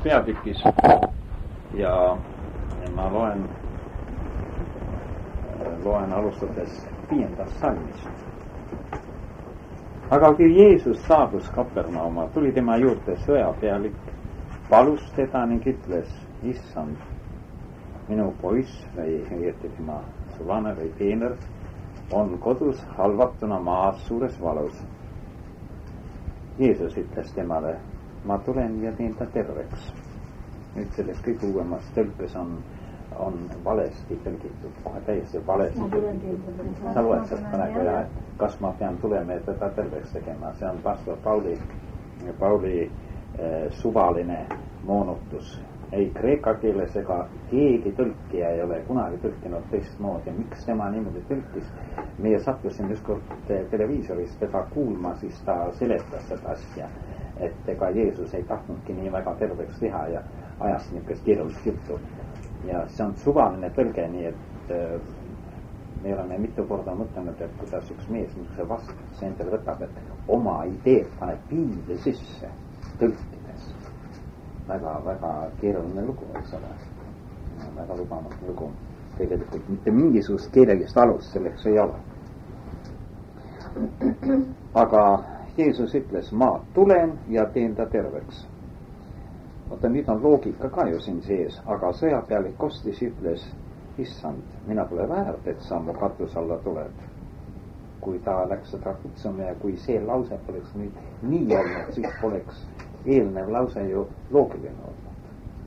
peatükis ja ma loen alustades 5. salmist. Aga kui Jeesus saabus Kapernauma, tuli tema juurde sõjapealik, palus teda ning ütles: Issand, minu poiss või õieti tema sulane või teener on kodus halvatuna maas suures valus. Jeesus ütles temale: ma tulen ja teen ta terveks. Nüüd selles kõige uuemas tõlkes on valesti tõlgitud, kohe täiesti valesti tõlgitud. Sa loed sealt praegu ja kas ma pean tulema ja teda terveks tegema, see on vastav Pauli suvaline moonutus. Ei kreeka keeles ega keegi tõlkija ei ole kunagi tõlkinud teistmoodi. Miks tema niimoodi tõlkis? Meie sattusime ükskord televiisorist teda kuulma, siis ta seletas seda asja, et ega Jeesus ei tahtnudki nii väga terveks teha ja ajas niisugust keerulist juttu. Ja see on suvaline tõlge, nii et me oleme mitu korda mõtlenud, et kuidas üks mees niisuguse vastutuse endale võtab, et oma ideed paneb piibli sisse tõlkides. Väga keeruline lugu, eks ole. Väga lubamatu lugu. Tegelikult mitte mingisugust keelelist alust selleks ei ole. Aga Jeesus ütles: ma tulen ja teen ta terveks. Oota, nüüd on loogika ka ju siin sees, aga sõjapealik kostis ütles: Issand, mina pole väärt, et sa mu katuse alla tuled. Kui ta läks seda kutsuma ja kui see lause poleks nüüd nii olnud, siis poleks eelnev lause ju loogiline olnud.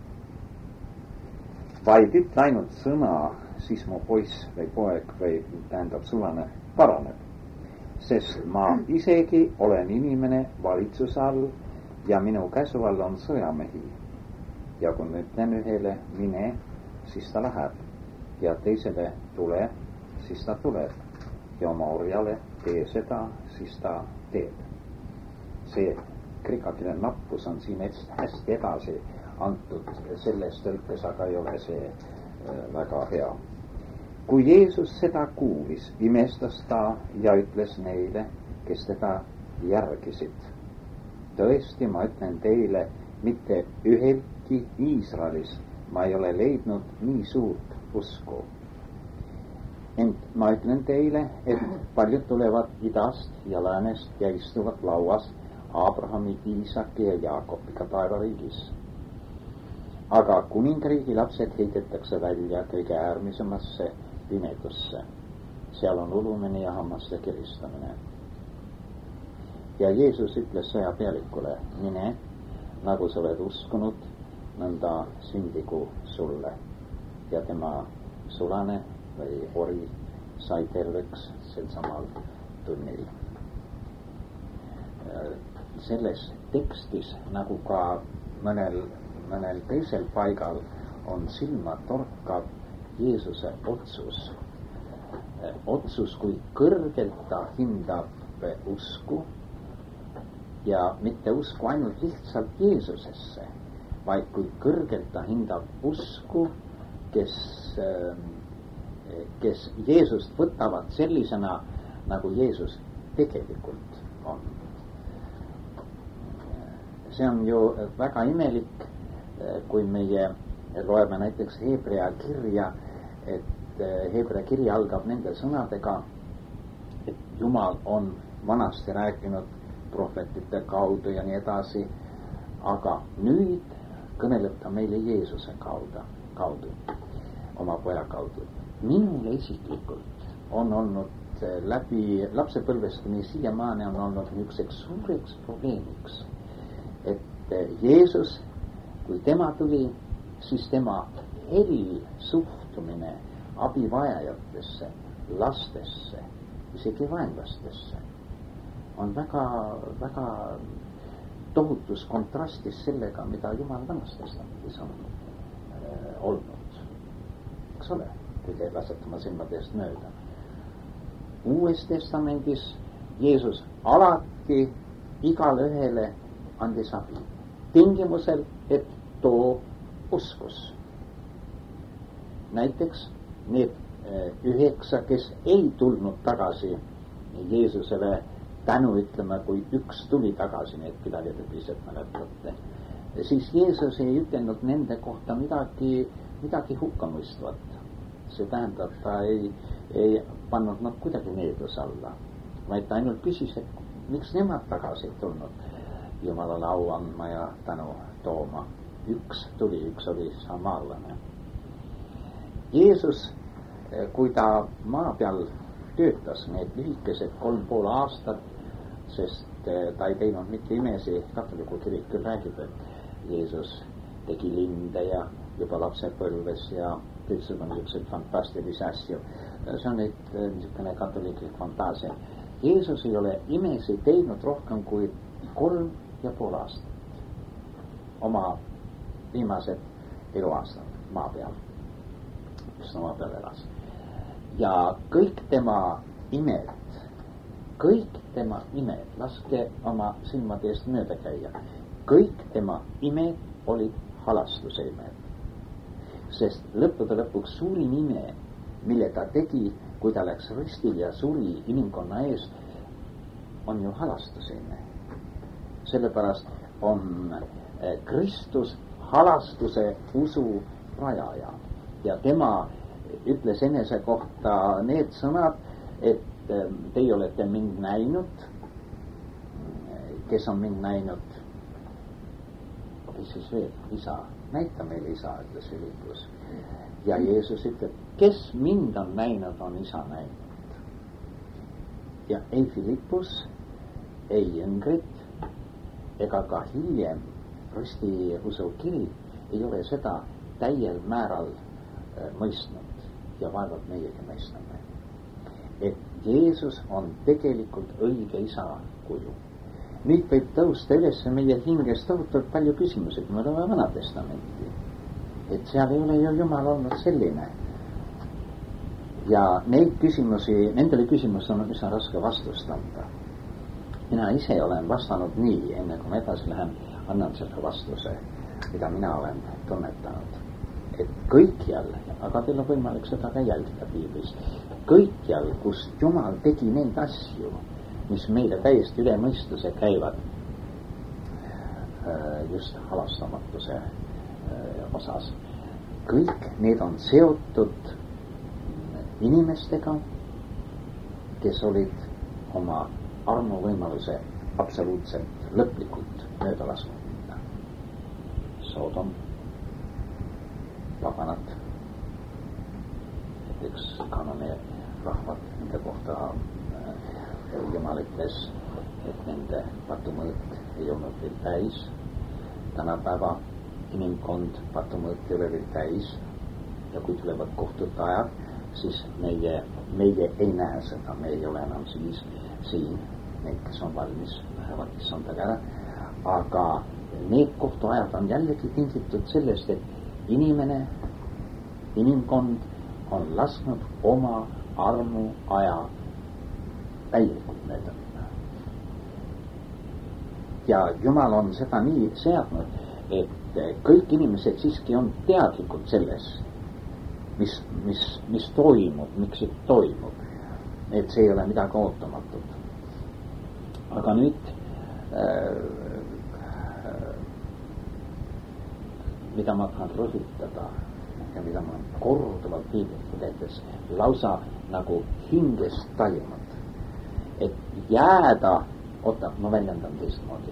Vaid ütle ainult sõna, siis mu poiss või poeg või tähendab sulane paraneb. Sest ma isegi olen inimene valitsuse all ja minu käsu all on sõjamehi. Ja kui ma ütlen ühele mine, siis ta läheb. Ja teisele tule, siis ta tuleb. Ja oma orjale tee seda, siis ta teeb. See kreekakeele nappus on siin hästi edasi antud selles tõlkes, aga ei ole see väga hea. Kui Jeesus seda kuulis, imestas ta ja ütles neile, kes teda järgisid: tõesti, ma ütlen teile, mitte üheltki Iisraelis ma ei ole leidnud nii suurt usku. Ent ma ütlen teile, et paljud tulevad idast ja läänest ja istuvad lauas Abrahami, Iisaki ja Jaakobiga taevariigis. Aga kuningriigi lapsed heidetakse välja kõige äärmisemasse pimedusse. Seal on ulumine ja hammaste kiristamine. Ja Jeesus ütles sõjapealikule: mine, nagu sa oled uskunud, nõnda sündigu sulle. Ja tema sulane või ori sai terveks sel samal tunnil. Selles tekstis, nagu ka mõnel teisel paigal, on silma torkav Jeesuse otsus. Otsus, kui kõrgelt ta hindab usku ja mitte usku ainult lihtsalt Jeesusesse, vaid kui kõrgelt ta hindab usku, kes Jeesust võtavad sellisena, nagu Jeesus tegelikult on. See on ju väga imelik, kui meie loeme näiteks Hebrea kirja, et Hebrea kiri algab nende sõnadega, et Jumal on vanasti rääkinud prohvetite kaudu ja nii edasi, aga nüüd kõneleb ta meile Jeesuse kaudu, oma poja kaudu. Minule isiklikult on olnud läbi lapsepõlvest kuni siiamaani on olnud niisuguseks suureks probleemiks, et Jeesus, kui tema tuli, siis tema hell suhtumine abivajajatesse, lastesse, isegi vaenlastesse on väga tohutus kontrastis sellega, mida Jumal Vanas Testamendis on olnud. Eks ole, te ei laseta oma silmade eest mööda. Uues Testamendis Jeesus alati igale ühele andis abi. Tingimusel, et too uskus. Näiteks need 9, kes ei tulnud tagasi Jeesusele tänu ütlema, kui üks tuli tagasi, need pidajad lihtsalt mäletate. siis Jeesus ei ütelnud nende kohta midagi hukkamõistvat. See tähendab, ta ei pannud nad kuidagi needuse alla, vaid ta ainult küsis, et miks nemad tagasi tulnud Jumalale au andma ja tänu tooma. Üks tuli, üks oli samaarlane. Jeesus, kui ta maa peal töötas need lühikesed 3,5 aastat, sest ta ei teinud mitte imesi, katoliku kirik küll räägib, et Jeesus tegi linde ja juba lapsepõlves ja kõiksugune niisugused fantastilisi asju. See on niisugune katoliiklik fantaasia. Jeesus ei ole imesi teinud rohkem kui 3,5 aastat. Oma viimased eluaastad maa peal, kus ta maa peal elas. Ja kõik tema imed, laske oma silmade eest mööda käia, kõik tema imed olid halastuse imed. Sest lõppude lõpuks suurim ime, mille ta tegi, kui ta läks ristil ja suri inimkonna ees, on ju halastuse ime. Sellepärast on Kristus halastuse usu rajaja ja tema ütles enese kohta need sõnad, et teie olete mind näinud, kes on mind näinud, kes siis veel, isa, näita meile isa, ütles Philippus. Ja Jeesus ütleb, kes mind on näinud, on isa näinud. Ja ei Philippus, ei jüngrid ega ka hiljem ristiusu kirik ei ole seda täiel määral mõistnud ja vaevalt meiegi mõistame. Et Jeesus on tegelikult õige isa kuju. Nüüd võib tõusta üles meie hinges tohutult palju küsimusi, kui me loeme Vana Testamenti. Et seal ei ole ju Jumal olnud selline. Ja nendele küsimusele on üsna raske vastust anda. Mina ise olen vastanud nii, enne kui ma edasi lähen, annan selle vastuse, mida mina olen tunnetanud. Et kõikjal, aga teil on võimalik seda ka jälgida piiblis, kõikjal, kus Jumal tegi neid asju, mis meile täiesti üle mõistuse käivad, just halastamatuse osas, kõik need on seotud inimestega, kes olid oma armuvõimaluse absoluutselt lõplikult mööda lasknud. Sodom, paganad, näiteks Kanane rahvad, nende kohta Jumal ütles, et nende patumõõt ei olnud veel täis. Tänapäeva inimkond patumõõt ei ole veel täis ja kui tulevad kohtute ajad, siis meie ei näe seda, me ei ole enam siis siin, need, kes on valmis, lähevad issandale ära, aga need kohtuajad on jällegi tingitud sellest, et inimkond on lasknud oma armu aja täielikult mööda minna. Ja Jumal on seda nii seadnud, et kõik inimesed siiski on teadlikud selles, mis toimub, miks see toimub. Et see ei ole midagi ootamatut. Aga nüüd mida ma tahan rõhutada ja mida ma olen korduvalt piiblit lugedes lausa nagu hingest tajunud, et jääda, ma väljendan teistmoodi,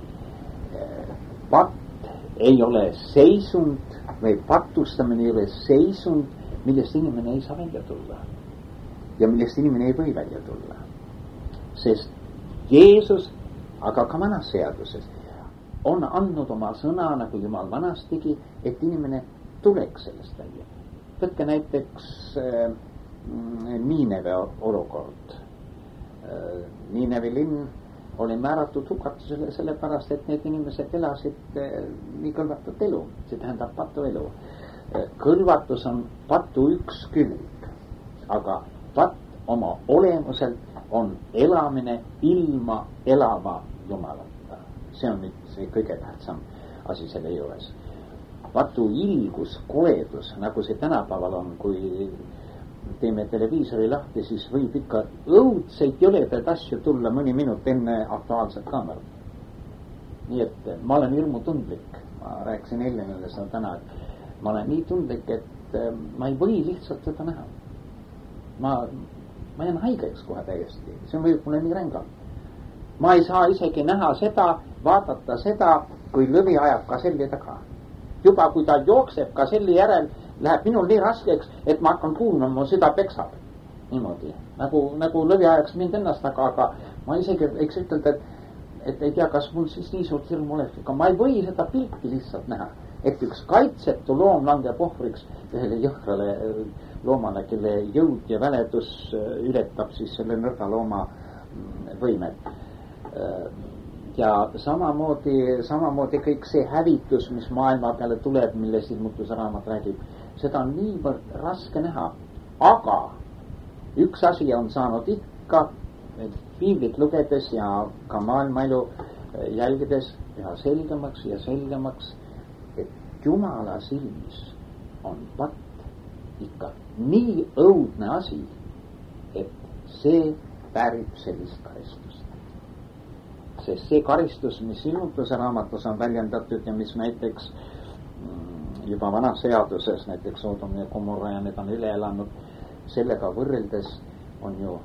patt ei ole seisund või patustamine ei ole seisund, millest inimene ei saa välja tulla ja millest inimene ei või välja tulla, sest Jeesus, aga ka vanas seaduses on andnud oma sõna, nagu Jumal vanastigi, et inimene tuleks sellest välja. Võtke näiteks Niineve olukord. Niinevi linn oli määratud hukatusele sellepärast, et need inimesed elasid nii kõlvatut elu, see tähendab patu elu. Kõlvatus on patu üks külg, aga patt oma olemuselt on elamine ilma elava Jumalata. See on nüüd see kõige tähtsam asi selle juures. Patu ilgus, koledus, nagu see tänapäeval on, kui teeme televiisori lahti, siis võib ikka õudseid jõledaid asju tulla mõni minut enne Aktuaalset kaamerat. nii et ma olen hirmutundlik, ma rääkisin eelnevalle seda täna, et ma olen nii tundlik, et ma ei või lihtsalt seda näha. Ma jään haigeks kohe täiesti, see mõjub mulle nii rängalt. Ma ei saa isegi näha seda, vaadata seda, kui lõvi ajab kaselli taga. Juba kui ta jookseb kaselli järel, läheb minul nii raskeks, et ma hakkan kuulma, mu süda peksab. Niimoodi, nagu lõvi ajaks mind ennast taga, aga ma isegi võiks ütelda, et ei tea, kas mul siis nii suurt hirmu oleks, aga ma ei või seda pilti lihtsalt näha, et üks kaitsetu loom langeb ohvriks ühele jõhkrale loomale, kelle jõud ja väledus ületab siis selle nõrga looma võimed. Ja samamoodi kõik see hävitus, mis maailma peale tuleb, millest Ilmutuse raamat räägib, seda on niivõrd raske näha, aga üks asi on saanud ikka piiblit lugedes ja ka maailmaelu jälgides üha selgemaks ja selgemaks, et Jumala silmis on patt ikka nii õudne asi, et see väärib sellist karistust. Sest see karistus, mis Ilmutuse raamatus on väljendatud ja mis näiteks juba vanas seaduses, näiteks Sodom ja Gomorra ja need on üle elanud, sellega võrreldes on ju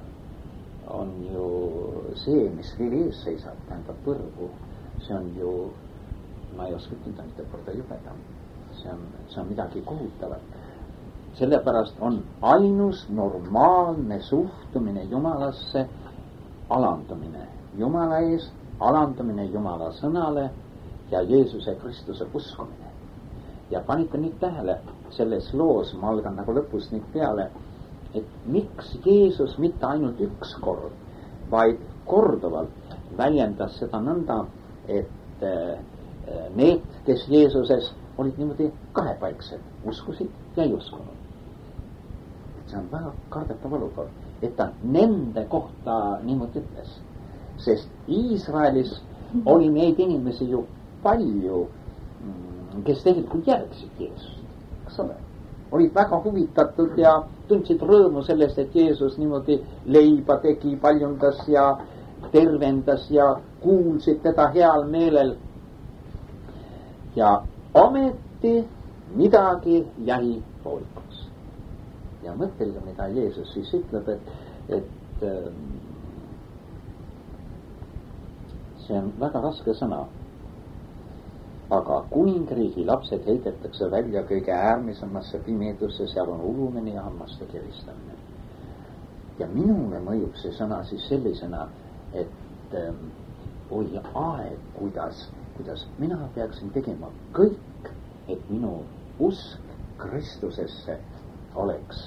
see, mis veel ees seisab, tähendab põrgu, see on ju, ma ei oska ütelda, mitte korda jubedam, see on midagi kohutavat. Sellepärast on ainus normaalne suhtumine Jumalasse alandamine Jumala ees, alandamine Jumala sõnale ja Jeesuse Kristuse uskumine. Ja panite nüüd tähele, selles loos ma algan nagu lõpus nüüd peale, et miks Jeesus mitte ainult üks kord, vaid korduvalt väljendas seda nõnda, et need, kes Jeesuses olid niimoodi kahepaiksed, uskusid ja ei uskunud. See on väga kardetav olukord, et ta nende kohta niimoodi ütles, sest Iisraelis oli neid inimesi ju palju, kes tegelikult järgsid Jeesust, kas ole? Olid väga huvitatud ja tundsid rõõmu sellest, et Jeesus niimoodi leiba tegi, paljundas ja tervendas ja kuulsid teda heal meelel. Ja ometi midagi jäi poolikuks. Ja mõtelge, mida Jeesus siis ütleb, et see on väga raske sõna. Aga kuningriigi lapsed heidetakse välja kõige äärmisemasse pimedusse, seal on ulumine ja hammaste kiristamine. Ja minule mõjub see sõna siis sellisena, et oli aeg, kuidas mina peaksin tegema kõik, et minu usk Kristusesse oleks,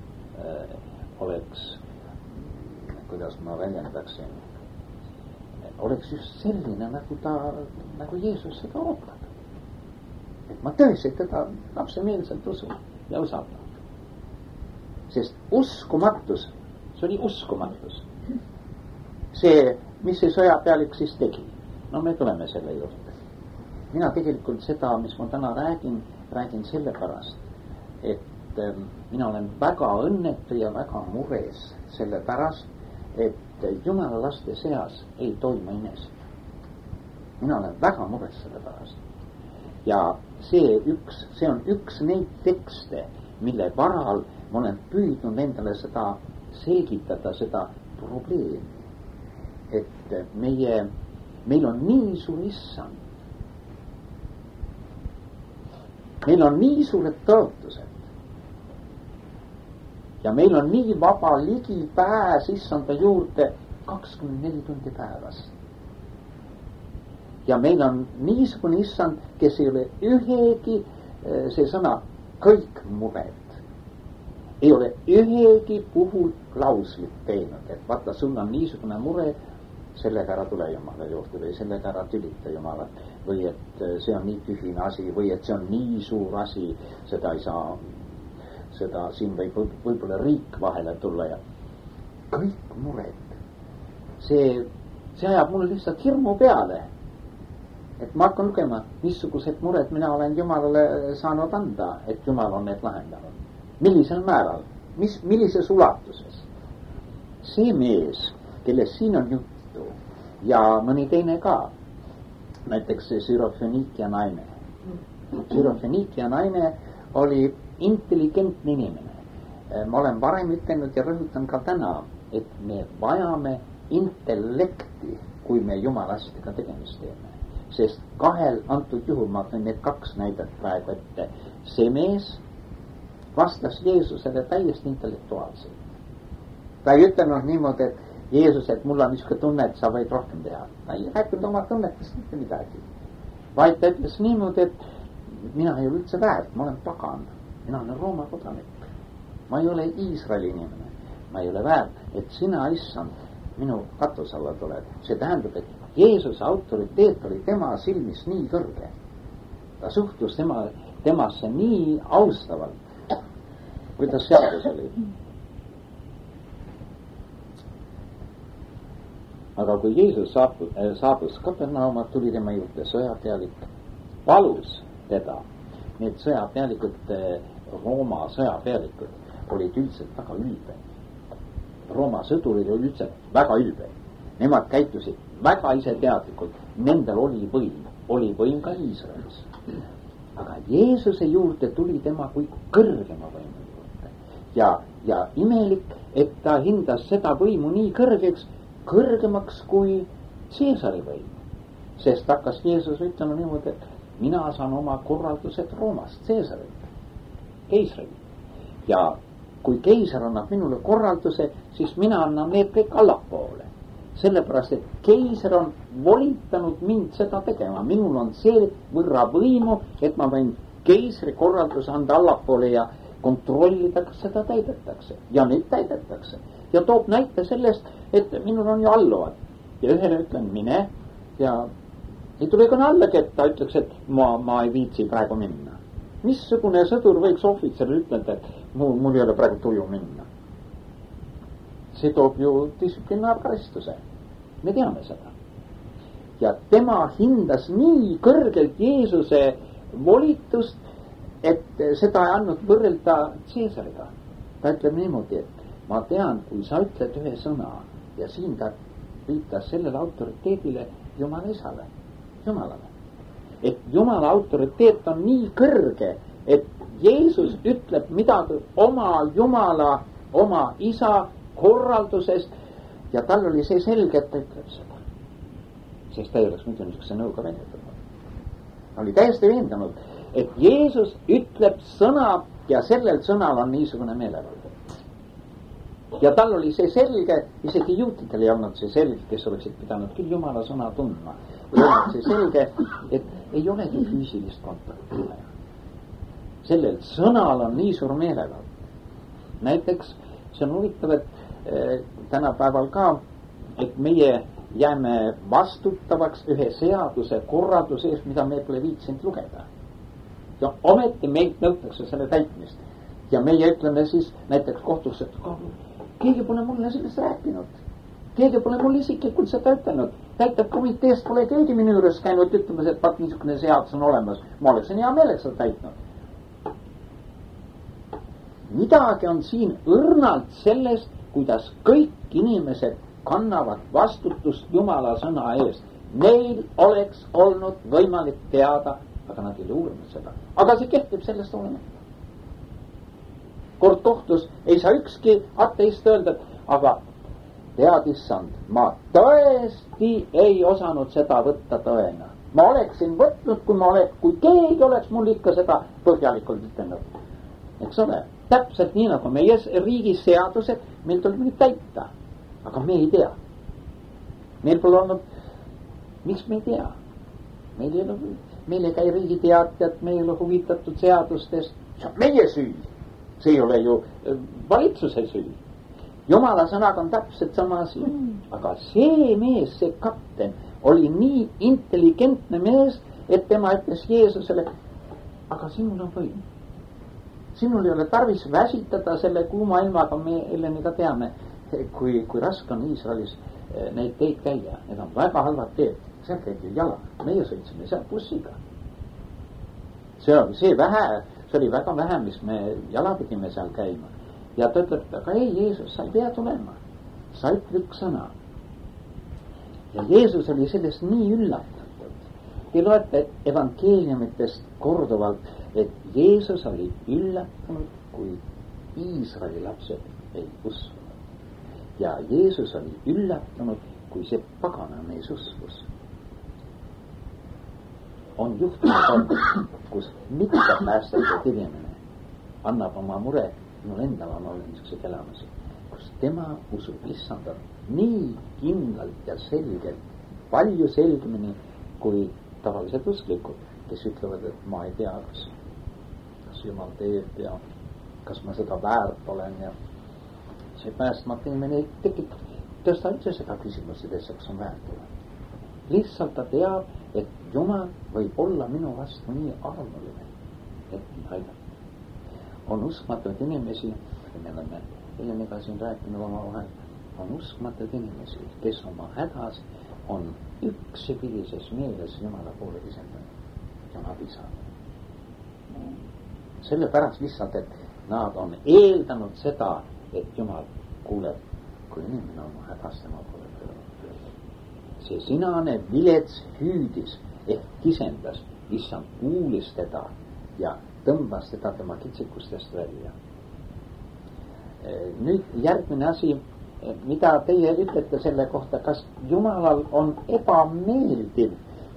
kuidas ma väljendaksin, oleks just selline, nagu Jeesus seda ootab. Et ma tõesti teda lapsemeelselt usun ja usaldan. Sest uskumatus, see oli uskumatus. See, mis see sõjapealik siis tegi? No me tuleme selle juurde. Mina tegelikult seda, mis ma täna räägin sellepärast, et mina olen väga õnnetu ja väga mures sellepärast, et Jumala laste seas ei toimu imesid. Mina olen väga mures selle pärast. Ja see on üks neid tekste, mille varal ma olen püüdnud endale seda selgitada, seda probleemi. Et meil on nii suur issand. Meil on nii suured tõotused. Ja meil on nii vaba ligipääs issanda juurde 24 tundi päevas. Ja meil on niisugune issand, kes ei ole ühegi, see sõna, kõik mured. Ei ole ühegi puhul klauslit teinud, et vaata, sul on niisugune mure, sellega ära tule Jumala juurde või sellega ära tülita Jumalat. Või et see on nii tühine asi või et see on nii suur asi, seda ei saa... Seda siin võib-olla riik vahele tulla ja kõik mured. See ajab mulle lihtsalt hirmu peale. Et ma hakkan lugema, missugused mured mina olen Jumalale saanud anda, et Jumal on need lahendanud. Millisel määral? Millises ulatuses? See mees, kellest siin on juttu ja mõni teine ka, näiteks see Sürofeniikia naine. Sürofeniikia naine oli intelligentne inimene. Ma olen varem ütelnud ja rõhutan ka täna, et me vajame intellekti, kui me jumala asjadega tegemist teeme. Sest kahel antud juhul, ma tõin need 2 näidet praegu ette, see mees vastas Jeesusele täiesti intellektuaalselt. Ta ei ütelnud niimoodi, et Jeesus, et mul on niisugune tunne, et sa võid rohkem teha. Ta ei rääkinud oma tunnetest mitte midagi. Vaid ta ütles niimoodi, et mina ei ole üldse väärt, ma olen pagan. Mina olen Rooma kodanik. Ma ei ole Iisraeli inimene. Ma ei ole väärt, et sina, issand, minu katuse alla tuled. See tähendab, et Jeesuse autoriteet oli tema silmis nii kõrge. Ta suhtus temasse nii austavalt, kuidas seadus oli. Aga kui Jeesus saabus Kapernauma, tuli tema juurde sõjapealik, palus teda. Need sõjapealikud, Rooma sõjapealikud, olid üldiselt väga ülbed. Rooma sõdurid olid üldiselt väga ülbed. Nemad käitusid väga iseteadlikult. Nendel oli võim ka Iisraelis. Aga Jeesuse juurde tuli tema kui kõrgema võimu juurde. Ja imelik, et ta hindas seda võimu nii kõrgemaks kui Caesari võim. Sest hakkas Jeesus ütlema niimoodi, et mina saan oma korraldused Roomast, Caesarilt, keisrilt. Ja kui keiser annab minule korralduse, siis mina annan need kõik allapoole. Sellepärast, et keiser on volitanud mind seda tegema. Minul on see võrra võimu, et ma võin keisri korralduse anda allapoole ja kontrollida, kas seda täidetakse. Ja neid täidetakse. Ja toob näite sellest, et minul on ju alluvad. Ja ühele ütlen, mine. Ja ei tule ka allagi, et ta ütleks, et ma ei viitsi praegu minna. Missugune sõdur võiks ohvitserile ütelda, et mul ei ole praegu tuju minna? See toob ju distsiplinaarkaristuse. Me teame seda. Ja tema hindas nii kõrgelt Jeesuse volitust, et seda ei andnud võrrelda Caesariga. Ta ütleb niimoodi, et ma tean, kui sa ütled ühe sõna ja siin ta viitas sellele autoriteedile Jumala isale, Jumalale. Et Jumala autoriteet on nii kõrge, et Jeesus ütleb midagi oma Jumala, oma isa korraldusest ja tal oli see selge, et ta ütleb seda. Sest ta ei oleks muidu niisuguse nõuga veendunud. Ta oli täiesti veendunud, et Jeesus ütleb sõna ja sellel sõnal on niisugune meelevald. Ja tal oli see selge, isegi juutidel ei olnud see selge, kes oleksid pidanud küll Jumala sõna tundma. Ei olnud see selge, et ei olegi füüsilist kontakti. Sellel sõnal on nii suur meelevald. Näiteks see on huvitav, et tänapäeval ka, et meie jääme vastutavaks ühe seaduse korralduse eest, mida me pole viitsinud lugeda. Ja ometi meilt nõutakse selle täitmist. Ja meie ütleme siis näiteks kohtusse, et keegi pole mulle sellest rääkinud. Keegi pole mulle isiklikult seda ütelnud. Täitab komiteest pole keegi minu juures käinud ütlemas, et vaat niisugune seadus on olemas. Ma oleksin hea meeleks seda täitnud. Midagi on siin õrnalt sellest, kuidas kõik inimesed kannavad vastutust Jumala sõna eest. Neil oleks olnud võimalik teada, aga nad ei ole uurinud seda. Aga see kehtib sellest olemata. Kord kohtus ei saa ükski ateist öelda, aga tead issand, ma tõesti ei osanud seda võtta tõena. Ma oleksin võtnud, kui keegi oleks mul ikka seda põhjalikult ütelnud. Eks ole, täpselt nii nagu meie riigis seadused, meil tuleb nüüd täita. Aga me ei tea. Meil pole olnud, miks me ei tea? Meil ei käi riigi teatajad, me ei ole huvitatud seadustest. See on meie süü. See ei ole ju valitsuse süü. Jumala sõnaga on täpselt sama asi. Aga see mees, see kapten, oli nii intelligentne mees, et tema ütles Jeesusele, aga sinul on võim. Sinul ei ole tarvis väsitada selle kuuma ilmaga, me elleni ka teame, kui raske on Iisraelis neid teid käia. Need on väga halvad teed. Seal käib ju jala. Meie sõitsime seal bussiga. See oli väga vähe, mis me jala pidime seal käima. Ja ta ütleb, aga ei, Jeesus, sa ei pea tulema. Sa ütle üks sõna. Ja Jeesus oli sellest nii üllatatud, te loete evangeeliumitest korduvalt, et Jeesus oli üllatunud, kui Iisraeli lapsed ei uskunud. Ja Jeesus oli üllatunud, kui see paganamees uskus. On juhtunud, kus mitte päästetud inimene annab oma mure, minul endal on olnud niisugused elamusi, kus tema usub Issandat nii kindlalt ja selgelt, palju selgemini kui tavalised usklikud, kes ütlevad, et ma ei tea, kas Jumal teeb ja kas ma seda väärt olen ja see päästmata inimene ei tekib, tõsta üldse seda küsimusi, kas on väärt olla. Lihtsalt ta teab, et Jumal võib olla minu vastu nii armuline, et mind aidata. On uskmatuid inimesi, me oleme Heleniga siin rääkinud omavahel, on uskmatuid inimesi, kes oma hädas on üksipidises meeles Jumala poole kisendanud ja nad ei saa. Sellepärast lihtsalt, et nad on eeldanud seda, et Jumal kuuleb, kui inimene oma hädas tema poole pöörab. See sinane vilets hüüdis ehk kisendas, Issand kuulis teda ja tõmbas teda tema kitsikustest välja. Nüüd järgmine asi, mida teie ütlete selle kohta, kas Jumalal on ebameeldiv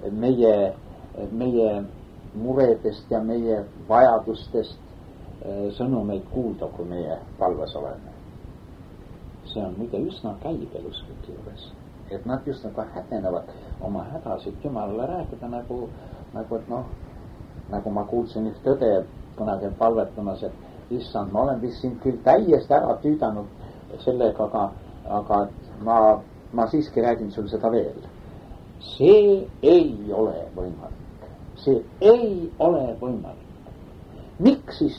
meie muredest ja meie vajadustest sõnumeid kuulda, kui meie palves oleme. See on muide üsna käibelustlik juures, et nad just nagu hädenevad oma hädasid Jumalale rääkida, nagu et nagu ma kuulsin üht õde kunagi palvetamas, et Issand, ma olen vist sind küll täiesti ära tüüdanud sellega, aga ma siiski räägin sul seda veel. See ei ole võimalik. See ei ole võimalik. Miks siis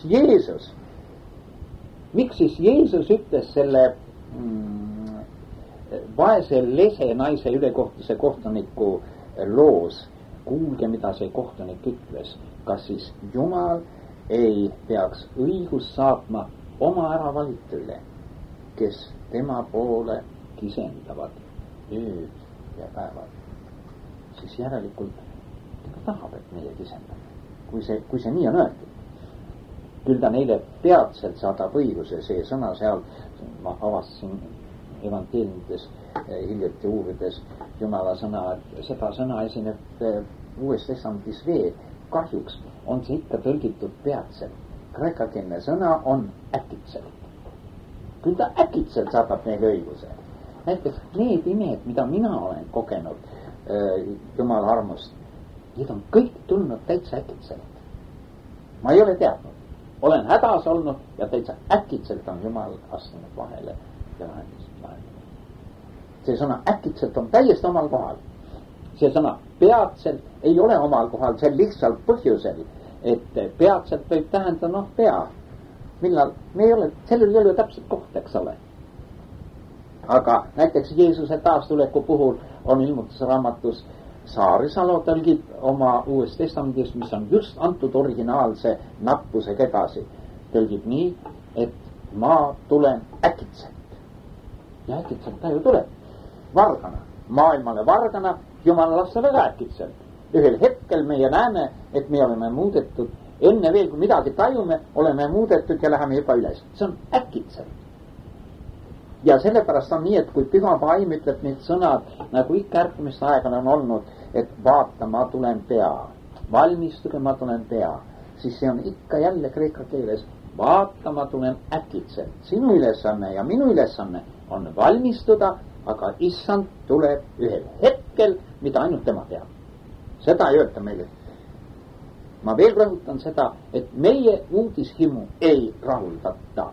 Jeesus ütles selle vaese lese naise ülekohtuse kohtuniku loos, kuulge, mida see kohtunik ütles, kas siis Jumal ei peaks õigust saatma oma äravalitule, kes tema poole kisendavad ööd ja päevad. Siis järelikult ta tahab, et meie kisendame. Kui see nii on öeldud, küll ta neile peatselt saadab õiguse, see sõna seal, ma avastasin evangeeliumites hiljuti uurides Jumala sõna, et seda sõna esineb Uues Testamendis veel. Kahjuks on see ikka tõlgitud peatselt. Kreekakeelne sõna on äkitselt. Küll ta äkitselt saadab neile õiguse. Näiteks need imed, mida mina olen kogenud Jumala armust, need on kõik tulnud täitsa äkitselt. Ma ei ole teadnud. Olen hädas olnud ja täitsa äkitselt on Jumal astunud vahele ja lahendanud. See sõna äkitselt on täiesti omal kohal. See sõna peatselt ei ole omal kohal, see lihtsalt põhjusel, et peatselt võib tähendada pea. Millal, me ei ole, sellel ei ole täpselt koht, eks ole. Aga näiteks Jeesuse taastuleku puhul on ilmutusraamatus Saarisalo tõlgib oma Uues Testamendis, mis on just antud originaalse nappusega edasi. Tõlgib nii, et ma tulen äkitselt. Ja äkitselt ta ju tuleb. Vargana, maailmale vargana, Jumala lasta väga äkitselt. Ühel hetkel meie näeme, et me oleme muudetud, enne veel kui midagi tajume, oleme muudetud ja läheme juba üles. See on äkitselt. Ja sellepärast on nii, et kui Püha Vaim ütleb need sõnad, nagu ikka ärkamiste aegal on olnud, et vaata, ma tulen pea, valmistuge, ma tulen pea, siis see on ikka jälle kreeka keeles, vaata, ma tulen äkitselt. Sinu ülesanne ja minu ülesanne on valmistuda, aga Issand tuleb ühel hetkel, mida ainult tema teab. Seda ei öelda meile. Ma veel rõhutan seda, et meie uudishimu ei rahuldata.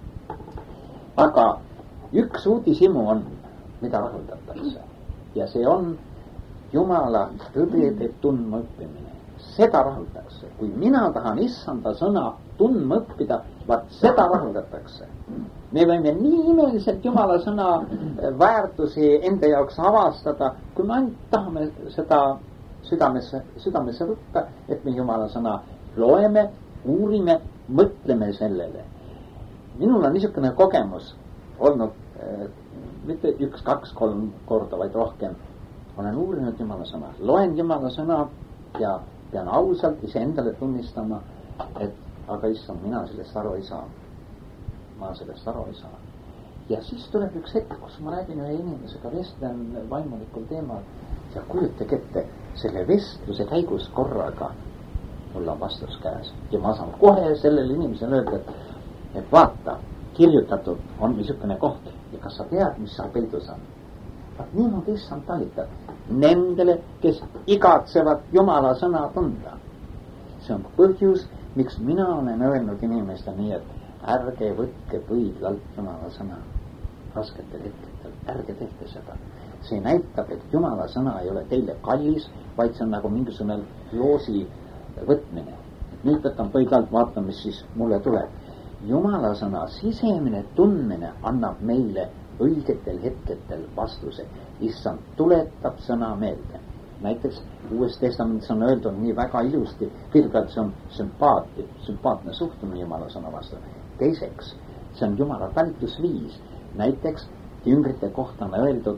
Aga üks uudishimu on, mida rahuldatakse. Ja see on Jumala tõdede tundma õppimine. Seda rahuldatakse. Kui mina tahan Issanda sõna tundma õppida, vaat seda rahuldatakse. Me võime nii imeliselt Jumala sõna väärtusi enda jaoks avastada, kui me ainult tahame seda südamesse võtta, et me Jumala sõna loeme, uurime, mõtleme sellele. Minul on niisugune kogemus olnud mitte 1, 2, 3 korda, vaid rohkem. Olen uurinud Jumala sõna, loen Jumala sõna ja pean ausalt iseendale tunnistama, et aga issand, mina sellest aru ei saa. Ma sellest aru ei saa. Ja siis tuleb üks hetk, kus ma räägin ühe inimesega, vestlen vaimulikul teemal ja kujutage ette, selle vestluse käigus korraga mul on vastus käes ja ma saan kohe sellele inimesele öelda, et vaata, kirjutatud on niisugune koht ja kas sa tead, mis seal peidus on? Vaat niimoodi issand talitab nendele, kes igatsevad Jumala sõna tunda. See on põhjus, miks mina olen öelnud inimestele nii, et ärge võtke põidlalt Jumala sõna rasketel hetkedel, ärge tehke seda. See näitab, et Jumala sõna ei ole teile kallis, vaid see on nagu mingisugune loosi võtmine. Nüüd võtan põidlalt, vaatan, mis siis mulle tuleb. Jumala sõna sisemine tundmine annab meile õigetel hetkedel vastuse. Issand tuletab sõna meelde. Näiteks Uues Testamendis on öeldud nii väga ilusti, kõigepealt see on sümpaatne suhtumine Jumala sõna vastu. Teiseks, see on Jumala talitlusviis. Näiteks jüngrite kohta on öeldud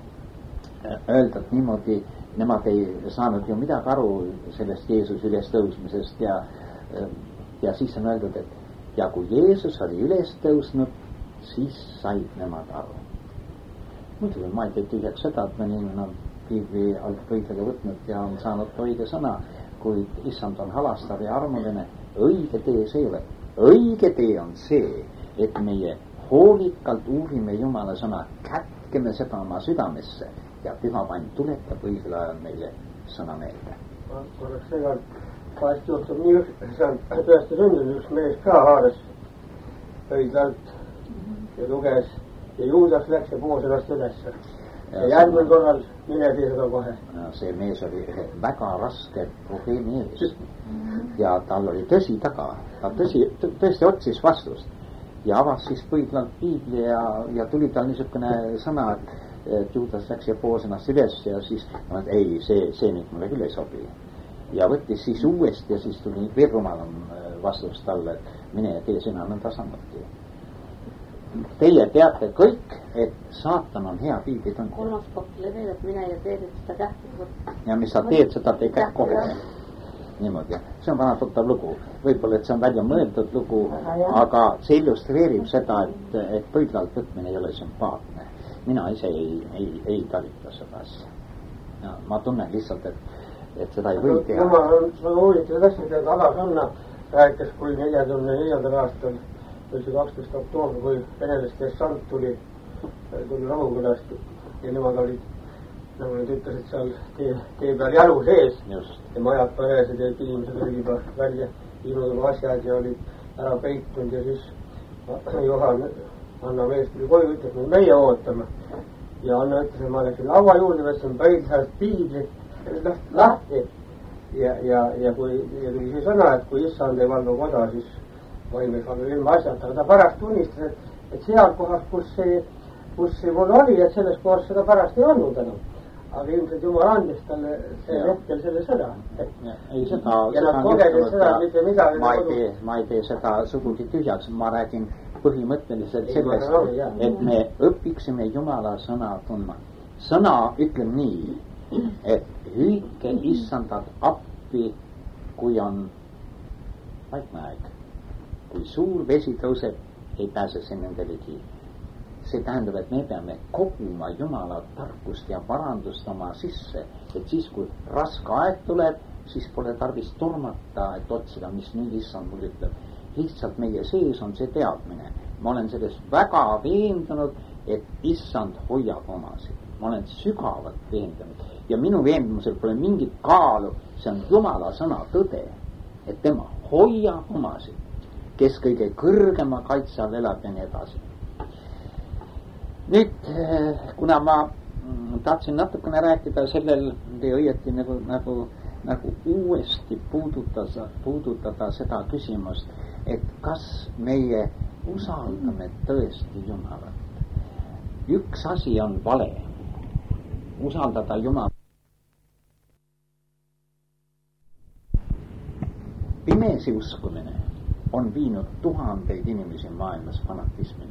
niimoodi, nemad ei saanud ju midagi aru sellest Jeesus üles tõusmisest ja siis on öeldud, et ja kui Jeesus oli üles tõusnud, siis said nemad aru. Muidugi ma ei tee tühjaks seda, et mõni inimene on piibli alt õigega võtnud ja on saanud õige sõna, kuid issand on halastav ja armuline. Õige tee see ei ole. Õige tee on see, et meie hoolikalt uurime Jumala sõna, kätkeme seda oma südamesse ja püha vaim tuletab õigel ajal meile sõna meelde. Korraks seega vahest juhtub nii, see on tõesti sündinud üks mees ka haares õigelt ja luges ja Juudas läks ja poos ennast ülesse. Ja järgmine korral mine tee seda kohe. See mees oli väga raske probleemi ees ja tal oli tõsi taga. Ta tõesti otsis vastust ja avas siis põidlalt piibli ja tuli tal niisugune sõna, et Juudas läks ja poos ennast üles ja siis ei, see nüüd mulle küll ei sobi. Ja võttis siis uuesti ja siis tuli veel rumalam vastus talle, et mine ja tee sina nõnda samuti. Teie teate kõik, et saatan on hea piiblitundja. Kolmas kohtile veel, et mine ja teed seda kähku. Ja mis sa teed, seda tee kähku kohe. Niimoodi. See on vana tuttav lugu. Võib-olla, et see on välja mõeldud lugu, aga see illustreerib seda, et põidlalt võtmine ei ole sümpaatne. Mina ise ei talita seda asja. Ja ma tunnen lihtsalt, et seda ei või teha. Ma olen huvitatud asjad, et Alasonna rääkis, kui 44. aastal 12. oktoober, kui venelaste sant tuli Rahukülast ja nemad olid, nagu nad ütlesid, seal tee peal jalu sees. Just. Ja majad põresed ja inimesed olid juba välja viinud oma asjad ja olid ära peitunud ja siis Johan, Anna mees tuli koju, ütles, et meie ootame. Ja Anna ütles, et ma läksin laua juurde, võtsin päidselt piiblit lahti ja kui tuli see sõna, et kui issand ei valva koda, siis vaimeks on ilma asjata, aga ta pärast tunnistas, et seal kohas, kus see mul oli, et selles kohas seda pärast ei olnud enam. Aga ilmselt Jumal andis talle see hetkel selle sõna. Ja nad kogesid seda, mitte midagi. Ma ei tee seda sugugi tühjaks, ma räägin põhimõtteliselt sellest, et me õpiksime Jumala sõna tundma. Sõna ütleb nii, et hüüdke issandat appi, kui on vaikne aeg. Kui suur vesi tõuseb, ei pääse see nende ligi. See tähendab, et me peame koguma Jumala tarkust ja parandust oma sisse, et siis, kui raske aeg tuleb, siis pole tarvis tormata, et otsida, mis nüüd issand mul ütleb. Lihtsalt meie sees on see teadmine. Ma olen sellest väga veendunud, et issand hoiab omasid. Ma olen sügavalt veendunud ja minu veendumusel pole mingit kaalu, see on Jumala sõna tõde, et tema hoiab omasid, kes kõige kõrgema kaitse all elab ja nii edasi. Nüüd, kuna ma tahtsin natukene rääkida sellel, te õieti nagu uuesti puudutada seda küsimust, et kas meie usaldame tõesti Jumalat. Üks asi on vale, usaldada Jumalat. Pimesi uskumine on viinud tuhandeid inimesi maailmas fanatismini.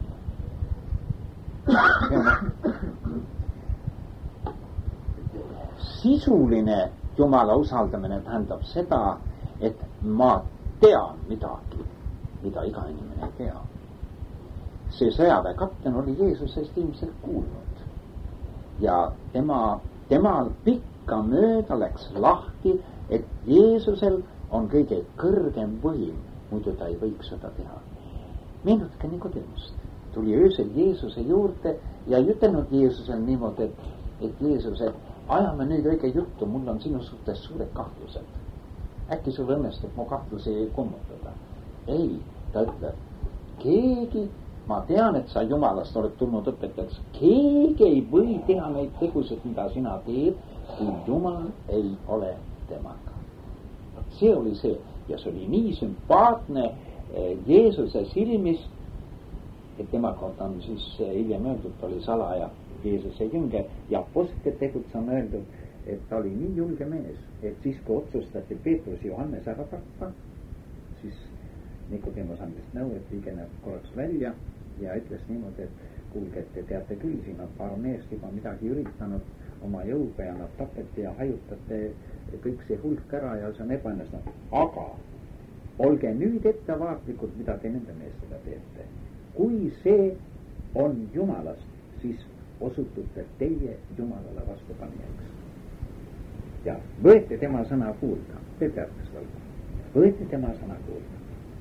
Sisuline Jumala usaldamine tähendab seda, et ma tean midagi, mida iga inimene ei tea. See sõjaväekapten oli Jeesusest ilmselt kuulnud ja temal pikkamööda läks lahti, et Jeesusel on kõige kõrgem võim, muidu ta ei võiks seda teha. Meenutke Nikodemust, tuli öösel Jeesuse juurde ja ei ütelnud Jeesusel niimoodi, et Jeesus, et ajame nüüd õige juttu, mul on sinu suhtes suured kahtlused. Äkki sul õnnestub mu kahtlusi kummutada? Ei, ta ütleb, keegi, ma tean, et sa Jumalast oled tulnud õpetajaks, keegi ei või teha neid tegusid, mida sina teed, kui Jumal ei ole temaga. See oli see ja see oli nii sümpaatne Jeesuse silmis, et tema kohta on siis hiljem öeldud, ta oli salaja Jeesuse jünger ja apostlite tegudes on öeldud, et ta oli nii julge mees, et siis kui otsustati Peetrus Johannes ära tappa, siis Nikodemus andis nõu, et liigeneb korraks välja ja ütles niimoodi, et kuulge, et te teate küll, siin on paar meest juba midagi üritanud oma jõuga ja nad tapeti ja hajutate kõik see hulk ära ja see on ebaõnnestunud. Aga olge nüüd ettevaatlikud, mida te nende meestega teete. Kui see on Jumalast, siis osutute teie Jumalale vastupanijaks. Ja võete tema sõna kuulda. Te teate seda. Võete tema sõna kuulda.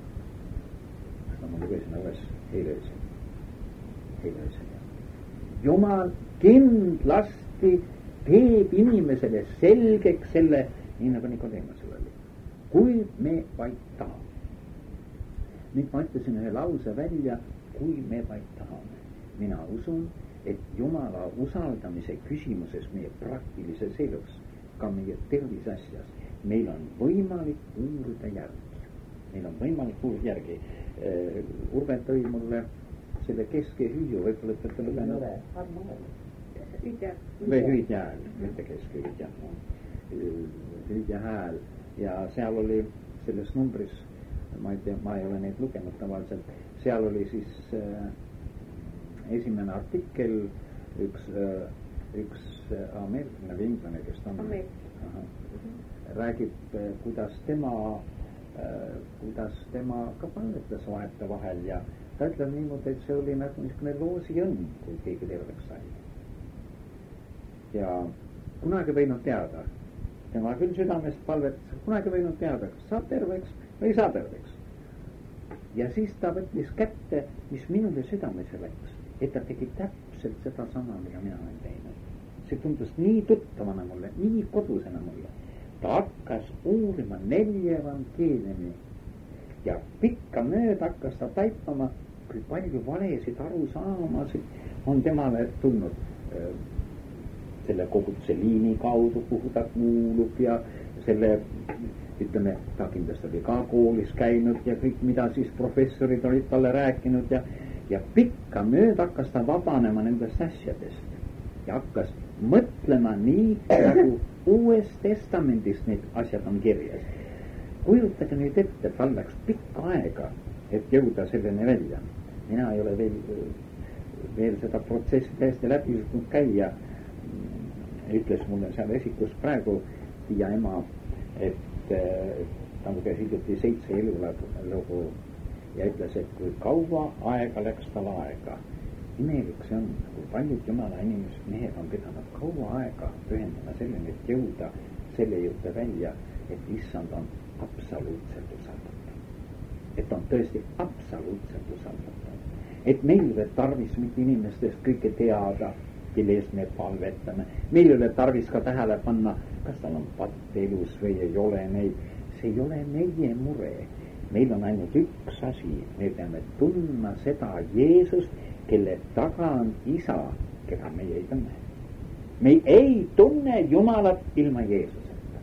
Ma lugesin üles eile öösel. Jumal kindlasti teeb inimesele selgeks selle, nii nagu Nikodemusel oli. Kui me vaid tahame. Nüüd ma ütlesin ühe lause välja, kui me vaid tahame. Mina usun, et Jumala usaldamise küsimuses meie praktilises elus, ka meie tervisasjas, meil on võimalik uurida järgi. Urve tõi mulle selle keske hüüu, võib-olla te lugenud või hüüdja hääl, mitte keske hüüdja hääl ja seal oli selles numbris, ma ei tea, ma ei ole neid lugenud tavaliselt, seal oli siis esimene artikkel, üks ameeriklane või inglane, kes ta on, räägib, kuidas tema ka palvetas vahetevahel ja ta ütleb niimoodi, et see oli nagu niisugune loosiõnn, kui keegi terveks sai. Ja kunagi võinud teada, tema küll südamest palvetas, kunagi võinud teada, kas saab terveks või ei saa terveks. Ja siis ta võttis kätte, mis minule südamesse läks, et ta tegi täpselt seda sama, mida mina olen teinud. See tundus nii tuttavana mulle, nii kodusena mulle. Ta hakkas uurima 4 evangeeliumi ja pikka mööda hakkas ta taipama, kui palju valesid arusaamasid on temale tulnud selle koguduse liini kaudu, kuhu ta kuulub ja selle, ütleme, ta kindlasti oli ka koolis käinud ja kõik, mida siis professorid olid talle rääkinud ja pikka mööda hakkas ta vabanema nendest asjadest ja hakkas mõtlema nii, nagu Uues Testamendis need asjad on kirjas. Kujutage nüüd ette, tal läks pikka aega, et jõuda selleni välja. Mina ei ole veel seda protsessi täiesti läbi suutnud käia. Ütles mulle seal esikus praegu ja ema, et ta luges hiljuti 7 elulugu ja ütles, et kui kaua aega läks tal aega. Imelik see on, kui paljud Jumala inimesed, mehed on pidanud kaua aega pühendama selleni, et jõuda selle juurde välja, et issand on absoluutselt usaldatav. Et on tõesti absoluutselt usaldatav. Et meil ei ole tarvis mitte inimestest kõike teada, kelle eest me palvetame. Meil ei ole tarvis ka tähele panna, kas tal on patt elus või ei ole neid. See ei ole meie mure. Meil on ainult üks asi. Me peame tundma seda Jeesust, kelle taga on isa, keda meie ei tunne. Me ei tunne Jumalat ilma Jeesuseta.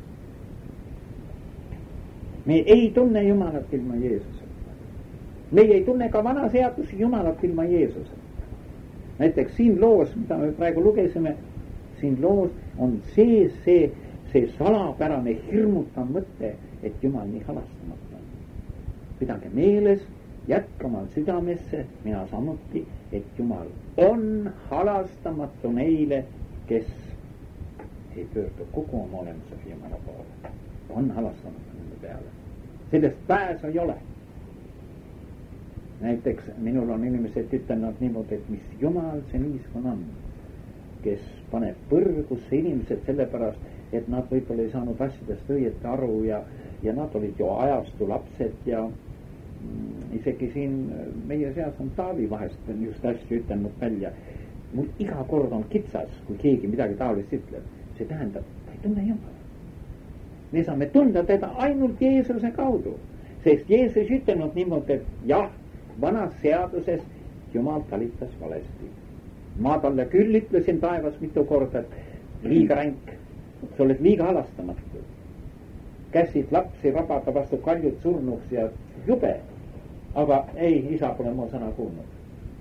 Me ei tunne Jumalat ilma Jeesuseta. Me ei tunne ka vana seadus Jumalat ilma Jeesuseta. Näiteks siin loos, mida me praegu lugesime, siin loos on see salapärane hirmutav mõte, et Jumal nii halastamata on. Pidage meeles, jätkamal südamesse, mina samuti, et Jumal on halastamatu neile, kes ei pöördu kogu oma olemuses Jumala poole. On halastanud nende peale. Sellest pääsu ei ole. Näiteks minul on inimesed ütelnud niimoodi, et mis Jumal see niisugune on, kes paneb põrgusse inimesed sellepärast, et nad võib-olla ei saanud asjadest õieti aru ja nad olid ju ajastu lapsed ja isegi siin meie seas on Taavi vahest just asju ütelnud välja. Mul iga kord on kitsas, kui keegi midagi taolist ütleb. See tähendab, ta ei tunne Jumala. Me saame tunda teda ainult Jeesuse kaudu, sest Jeesus ütelnud niimoodi, et jah, vanas seaduses Jumal talitas valesti. Ma talle küll ütlesin taevas mitu korda, et liiga ränk, sa oled liiga halastamatu. Käsid lapsi rabada vastu kaljud surnuks ja jube, aga ei, isa pole mu sõna kuulnud.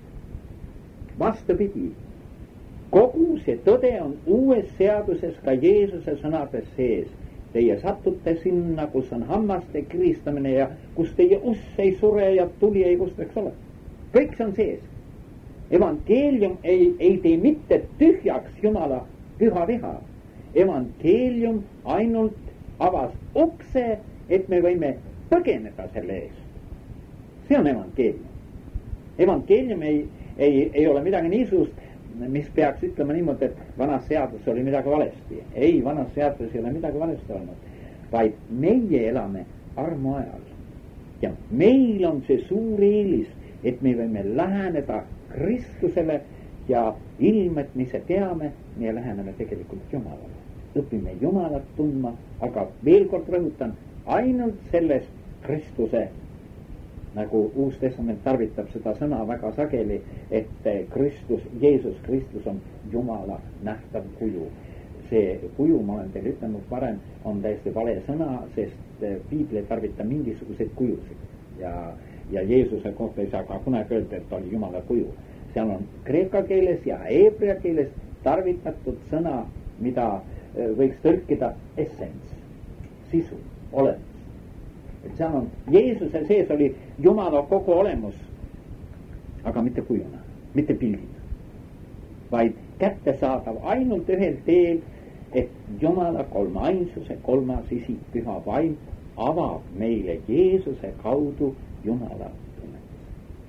Vastupidi, kogu see tõde on uues seaduses ka Jeesuse sõnades sees. Teie satute sinna, kus on hammaste kiristamine ja kus teie uss ei sure ja tuli ei kustu, eks ole. Kõik see on sees. Evangeelium ei tee mitte tühjaks Jumala püha viha. Evangeelium ainult avas ukse, et me võime põgeneda selle ees. See on evangeelium. Evangeelium ei ole midagi niisugust, mis peaks ütlema niimoodi, et vanas seadus oli midagi valesti. Ei, vanas seadus ei ole midagi valesti olnud, vaid meie elame armu ajal. Ja meil on see suur eelis, et me võime läheneda Kristusele ja ilm, et me ise teame, me läheneme tegelikult Jumalale. Õpime Jumalat tundma, aga veel kord rõhutan, ainult selles Kristuse, nagu Uus Testament tarvitab seda sõna väga sageli, et Kristus, Jeesus Kristus on Jumala nähtav kuju. See kuju, ma olen teile ütelnud varem, on täiesti vale sõna, sest Piibel ei tarvita mingisuguseid kujusid. Ja Jeesuse kohta ei saa ka kunagi öelda, et oli Jumala kuju. Seal on kreeka keeles ja heebrea keeles tarvitatud sõna, mida võiks tõlkida essence, sisu, olemus. Et seal on, Jeesuse sees oli Jumala kogu olemus, aga mitte kujuna, mitte pildina, vaid kättesaadav ainult ühel teel, et Jumala kolmainsuse kolmas isik, püha vaim, avab meile Jeesuse kaudu Jumala tunnetus.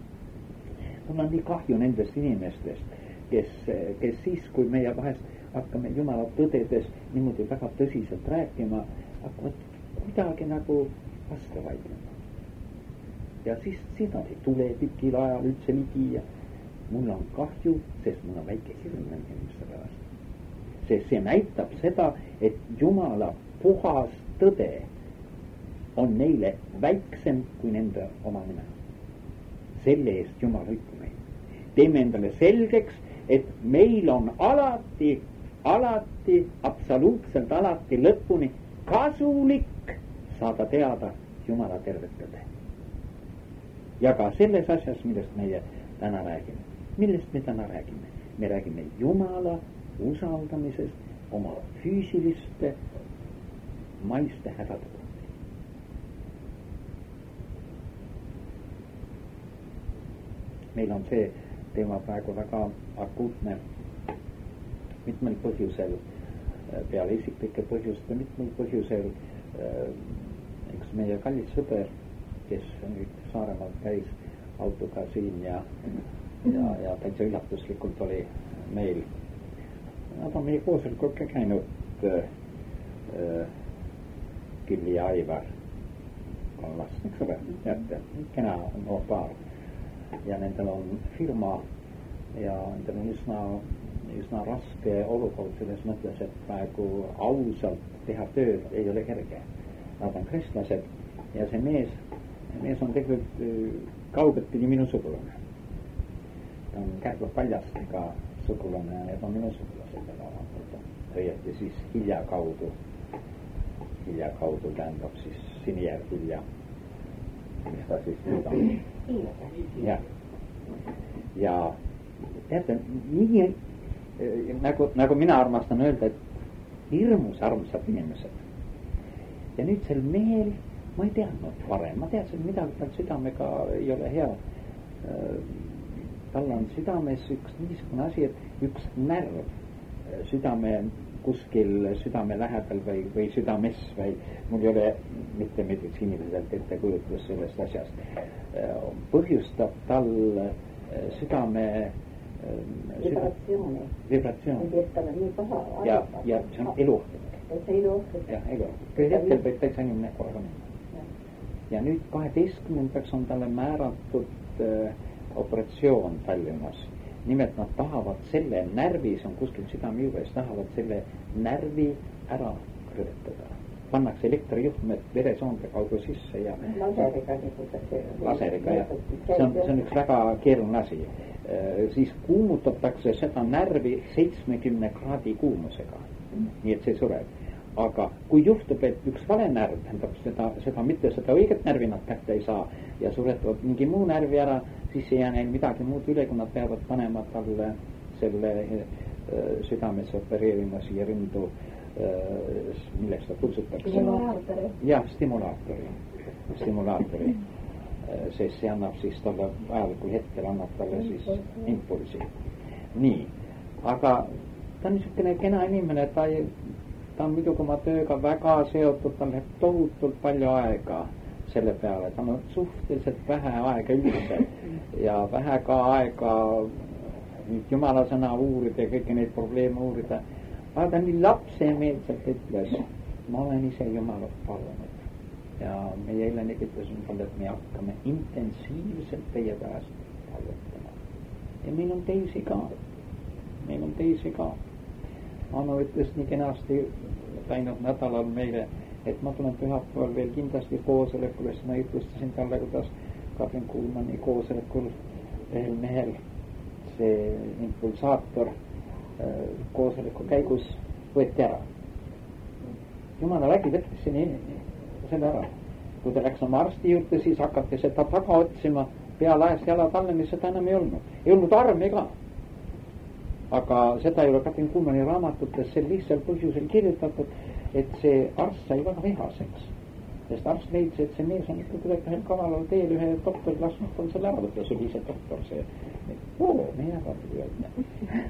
Mul on nii kahju nendest inimestest, kes siis, kui meie vahest hakkame Jumala tõdedes niimoodi väga tõsiselt rääkima, hakkavad kuidagi nagu vastu vaidlema. Ja siis seda ei tule pikil ajal üldse ligi ja mul on kahju, sest mul on väike hirm nende inimeste pärast. Sest see näitab seda, et Jumala puhas tõde on neile väiksem kui nende oma nime. Selle eest Jumal hoidku meid. Teeme endale selgeks, et meil on alati, absoluutselt alati lõpuni kasulik saada teada Jumala tervet tõde. Ja ka selles asjas, millest meie täna räägime. Millest me täna räägime? Me räägime Jumala usaldamisest oma füüsiliste maiste hädade puhul. Meil on see teema praegu väga akuutne mitmel põhjusel, peale isiklike põhjuste mitmel põhjusel. Üks meie kallis sõber, kes nüüd Saaremaal käis autoga siin ja täitsa üllatuslikult oli meil. Nad on meie koosolekul ka käinud Killi ja Aivar Kallas, eks ole, teate, kena noor paar. Ja nendel on firma ja nendel on üsna raske olukord selles mõttes, et praegu ausalt teha tööd ei ole kerge. Nad on kristlased ja see mees on tegelikult kaugetpidi minu sugulane. Ta on Kärdla Paljastega sugulane ja need on minu sugulased. Õieti siis Hilja kaudu tähendab siis Sinijärv Hilja. Mis ta siis nüüd on? Ja teate, nii nagu mina armastan öelda, et hirmus armsad inimesed. Ja nüüd sel mehel, ma ei teadnud varem, ma teadsin midagi, tal südamega ei ole hea. Tal on südames üks niisugune asi, et üks närv südame kuskil südame lähedal või südames või mul ei ole mitte meditsiiniliselt ettekujutlus sellest asjast, põhjustab tal südame vibratsioon. ja see on eluohtlik. jah, eluohtlik. ühel hetkel võib täitsa inimene korraga minna. ja nüüd 12. on talle määratud operatsioon Tallinnas. nimelt nad tahavad selle närvi, see on kuskil südame juures, tahavad selle närvi ära krõvetada. Pannakse elektrijuhtmed veresoonde kaudu sisse ja laseriga jah. See on üks väga keeruline asi. Siis kuumutatakse seda närvi 70 kraadi kuumusega. Nii et see sureb. Aga kui juhtub, et üks vale närv, tähendab seda mitte seda õiget närvi nad kätte ei saa ja suretavad mingi muu närvi ära, siis ei jää neil midagi muud üle, kui nad peavad panema talle selle südames opereerima siia rindu, milleks ta pulsutakse. jah, stimulaatori. Sest see annab siis talle vajalikul hetkel, annab talle siis impulsi. nii, aga ta on niisugune kena inimene, ta on muidugi oma tööga väga seotud, tal läheb tohutult palju aega selle peale, tal on suhteliselt vähe aega üldse ja vähe ka aega Jumala sõna uurida ja kõiki neid probleeme uurida. aga ta nii lapsemeelselt ütles, ma olen ise Jumalat palunud ja meie eile nigitasime talle, et me hakkame intensiivselt teie pärast palvetama. ja meil on teisi ka. Anu ütles nii kenasti läinud nädalal meile, et ma tulen pühapäeval veel kindlasti koosolekule, siis ma ütlustasin talle, kuidas Katrin Kuulmani koosolekul ühel mehel see impulsaator koosoleku käigus võeti ära. Jumala vägi võttis selle ära. kui ta läks oma arsti juurde, siis hakati seda taga otsima, pealaest jalad allamis, seda enam ei olnud. Ei olnud armi ka. Aga seda ei ole Katrin Kuulmani raamatutes sel lihtsal põhjusel kirjutatud, et see arst sai väga vihaseks. Sest arst leidis, et see mees on ikka kuidagi ühel kavalal teel ühe doktori lasknud tal selle ära võtta, see oli ise doktor, see meie ägadu öelda.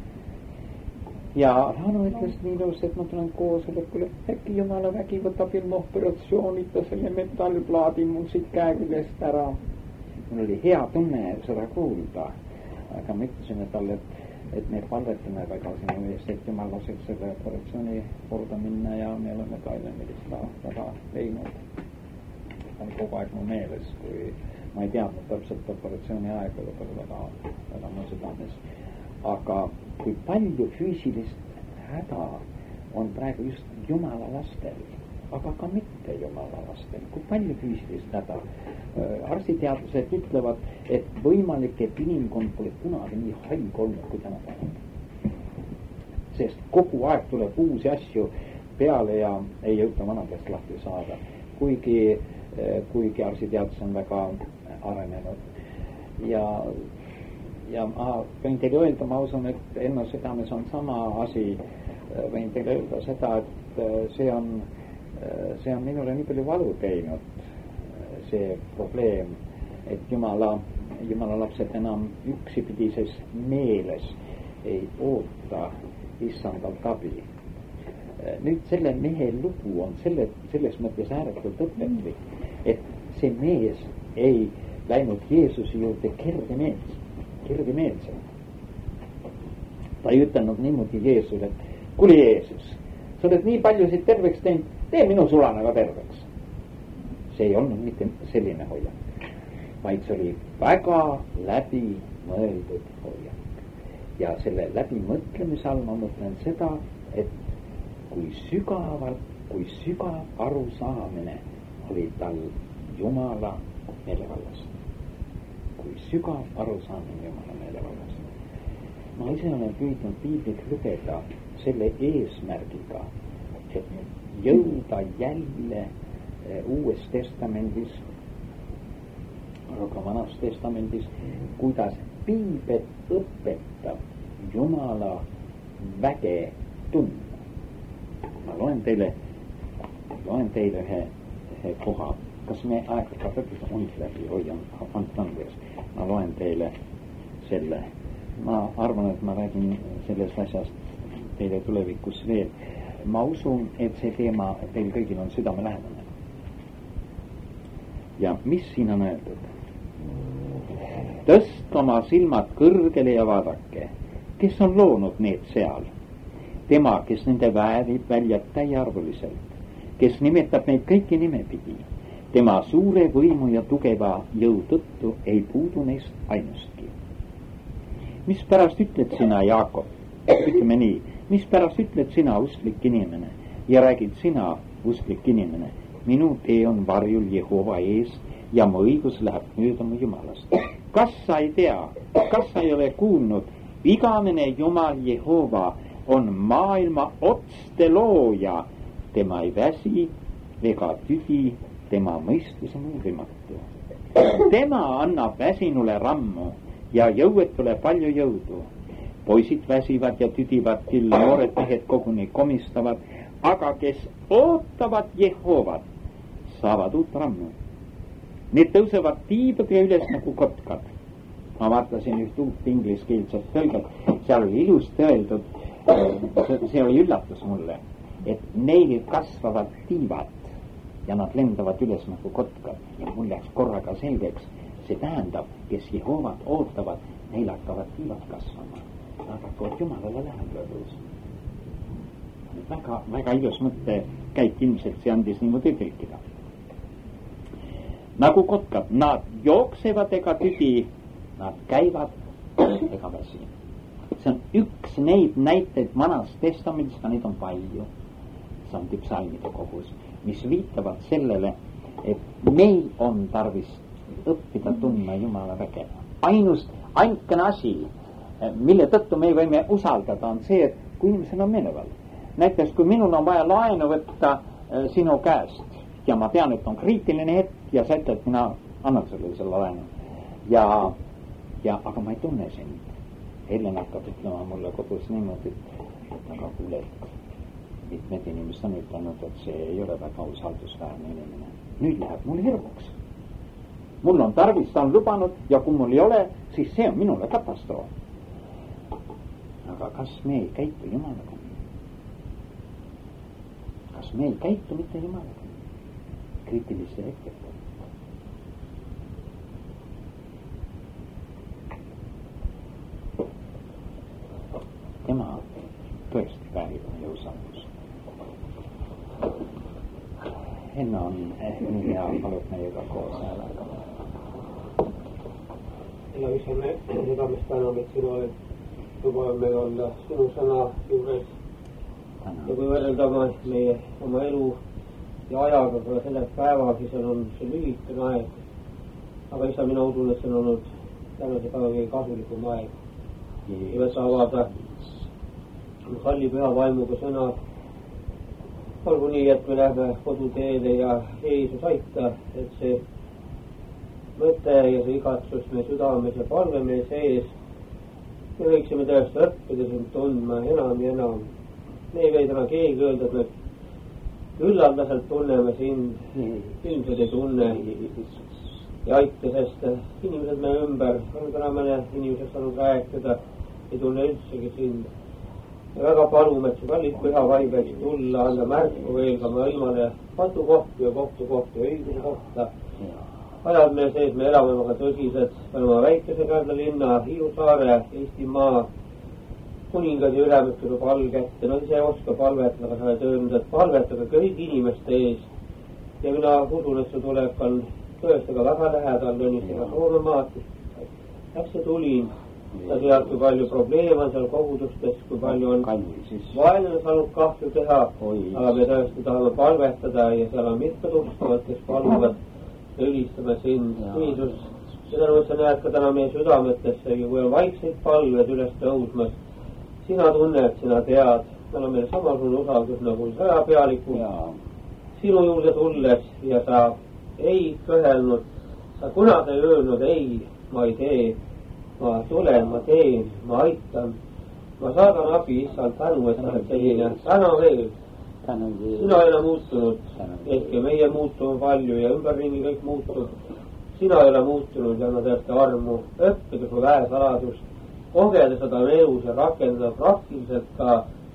Ja Rano ütles nii ilus, et ma tulen koosolekule, äkki Jumala vägi võtab ilma operatsioonita selle metallplaadi mul siit käeküljest ära. Mul oli hea tunne seda kuulda, aga ma ütlesin talle, et me palvetame väga sinu eest, et Jumal laseb selle operatsiooni korda minna ja me oleme ka enne seda väga teinud. Ta on kogu aeg mu meeles, kui ma ei teadnud täpselt operatsiooni aega, väga mu südames. Aga kui palju füüsilist häda on praegu just Jumala lastel, aga ka mitte Jumala lastel, kui palju füüsilist häda. Arstiteadlased ütlevad, et võimalik, et inimkond pole kunagi nii haig olnud kui tänapäeval. Sest kogu aeg tuleb uusi asju peale ja ei jõuta vanadest lahti saada. Kuigi arstiteadus on väga arenenud. Ja ma võin teile öelda, ma usun, et Enno südames on sama asi. Võin teile öelda seda, et see on minule nii palju valu teinud, see probleem, et Jumala lapsed enam üksipidises meeles ei oota issandalt abi. Nüüd selle mehe lugu on selles mõttes ääretult õpetlik, et see mees ei läinud Jeesuse juurde kergemeelselt. Ta ei ütelnud niimoodi Jeesusele, et kuule Jeesus, sa oled nii paljusid terveks teinud, tee minu sulane ka terveks. See ei olnud mitte selline hoiak, vaid see oli väga läbimõeldud hoiak. Ja selle läbimõtlemise all ma mõtlen seda, et kui sügav arusaamine oli tal Jumala meelevallast. Kui sügav arusaamine Jumala meelevallast. Ma ise olen püüdnud piiblit lugeda selle eesmärgiga, et jõuda jälle Uues testamendis, aga ka Vanas testamendis, kuidas piibel õpetab Jumala väge tundma. Ma loen teile ühe koha. Kas me aeg-ajalt lõpuks on läbi, hoian Antandes. Ma loen teile selle. Ma arvan, et ma räägin sellest asjast teile tulevikus veel. Ma usun, et see teema teil kõigil on südamelähedane. Ja mis siin on öeldud? Tõst oma silmad kõrgele ja vaadake, kes on loonud need seal. Tema, kes nende väärib välja täiarvuliselt, kes nimetab neid kõiki nimepidi. Tema suure võimu ja tugeva jõu tõttu ei puudu neist ainustki. Mis pärast ütled sina, Jaakob? Ütleme nii, mis pärast ütled sina, usklik inimene, ja räägid sina, usklik inimene, minu tee on varjul Jehova ees ja mu õigus läheb mööda mu Jumalast. Kas sa ei tea, kas sa ei ole kuulnud, igavene Jumal Jehova on maailma otste looja, tema ei väsi ega tühi, tema mõistus on uurimatu. Tema annab väsinule rammu ja jõuetule palju jõudu. Poisid väsivad ja tüdivad küll, noored mehed koguni komistavad, aga kes ootavad Jehovat, saavad uut rammu. Need tõusevad tiibadega üles nagu kotkad. Ma vaatasin üht uut ingliskeelset tõlget, seal oli ilusti öeldud, see oli üllatus mulle, et neil kasvavad tiivad ja nad lendavad üles nagu kotkad ja mul läks korraga selgeks, see tähendab, kes Jehovat ootavad, neil hakkavad tiivad kasvama, nad hakkavad Jumalale lähemale tõusma. Väga ilus mõtte käik, ilmselt see andis niimoodi tõlkida. Nagu kotkad, nad jooksevad ega tüdi, nad käivad ega väsi. See on üks neid näiteid Vanast Testamendist, neid on palju, see on psalmide kogus, mis viitavad sellele, et meil on tarvis õppida tundma Jumala väge. Ainukene asi, mille tõttu me võime usaldada, on see, et kui inimesel on meelevald. Näiteks, kui minul on vaja laenu võtta sinu käest ja ma tean, et on kriitiline hetk ja sa ütled, mina annan sulle selle laenu. Aga ma ei tunne sind. Helen hakkab ütlema mulle kodus niimoodi, et aga kuule, mitmed inimesed on ütelnud, et see ei ole väga usaldusväärne inimene. Nüüd läheb mul hirmuks. Mul on tarvis, ta on lubanud ja kui mul ei ole, siis see on minule katastroof. Aga kas me ei käitu Jumalaga? Kas me ei käitu mitte Jumalaga? Kriitiliste hetkedel. Tema tõesti väärib meie usaldus. Henna on nii hea, palub meiega koos häälega. Ja isa, me südamest täname, et sinu oled lubanud meil olla sinu sõna juures. Ja kui võrrelda meie oma elu ja ajaga, kui selle päeva, siis on see lühikene aeg. Aga isa, mina usun, et see on olnud tänase päeva kõige kasulikum aeg. Ja võtta avada kalli püha vaimuga sõna. Olgu nii, et me lähme koduteele ja Jeesus aita, et see mõte ja see igatsus meie südames ja palve meie sees, me võiksime tõesti õppida sind tundma enam ja enam. Me ei või täna keegi öelda, et me üllaldaselt tunneme sind, ilmselt ei tunne ja aita, sest inimesed meie ümber on täna mõne inimesest saanud rääkida, ei tunne üldsegi sind. Ja väga palume, et see kallis püha vaim võiks tulla, anda märku veel ka maailmale patukohti ja kohtukohti ja õiguse kohta. Ajad meie sees, me elame väga tõsiselt, me oleme väikese Kärdla linna, Hiiu saare, Eestimaa, kuningad ja ülemed tuleb allkätte. No ise ei oska palvetada, aga sa oled öelnud, et palvetage kõigi inimeste ees. Ja mina usun, et see tulek on tõestega väga lähedal, lõnnisega Soomemaad. Läks see tulin. Ja tead, kui palju probleeme on seal kogudustes, kui palju on vaenlane saanud kahju teha, aga me tõesti tahame palvetada ja seal on mitmed uskavad, kes paluvad ja ülistame sind, Jeesus. Seda sa näed ka täna meie südametesse, kui on vaikseid palved üles tõusmas. Sina tunned, sina tead, meil on meil samasugune usaldus nagu sõjapealiku. Sinu juurde tulles ja sa ei kõhelnud, sa kunagi ei öelnud ei, ma ei tee. Ma tulen, ma teen, ma aitan. Ma saadan abi, issand, tänu, et sa oled selline. Täna veel. Sina ei ole muutunud. Ehk meie muutume palju ja ümberringi kõik muutub. Sina ei ole muutunud ja anna tõesti armu. Õppida su väesaladust. Kogeda seda elus ja rakendada praktiliselt ka